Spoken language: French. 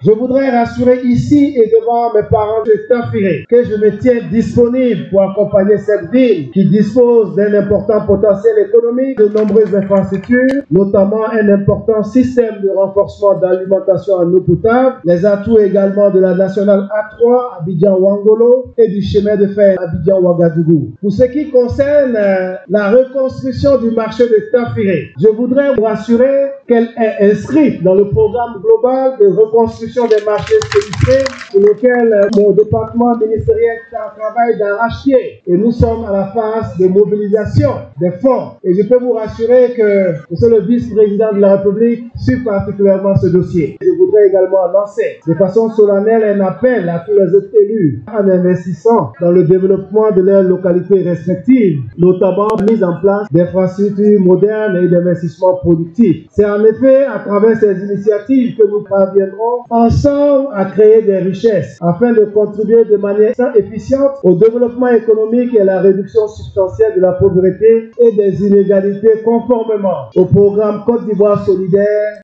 Je voudrais rassurer ici et devant mes parents de Tafiré que je me tiens disponible pour accompagner cette ville qui dispose d'un important potentiel économique, de nombreuses infrastructures, notamment un important système de renforcement d'alimentation en eau potable, les atouts également de la nationale A3 Abidjan-Ouangolo et du chemin de fer Abidjan-Ouagadougou. Pour ce qui concerne la reconstruction du marché de Tafiré, je voudrais vous rassurer qu'elle est inscrite dans le programme global de reconstruction des marchés sinistrés pour lequel mon département ministériel travaille d'arrache-pied. Et nous sommes à la phase de mobilisation des fonds. Et je peux vous rassurer que monsieur le vice-président de la République suit particulièrement ce dossier. Je voudrais également lancer de façon solennelle un appel à tous les autres élus en investissant dans le développement de leurs localités respectives, notamment la mise en place d'infrastructures modernes et d'investissements productifs. C'est en effet à travers ces initiatives que nous parviendrons ensemble à créer des richesses afin de contribuer de manière efficiente au développement économique et à la réduction substantielle de la pauvreté et des inégalités conformément au programme Côte d'Ivoire solidaire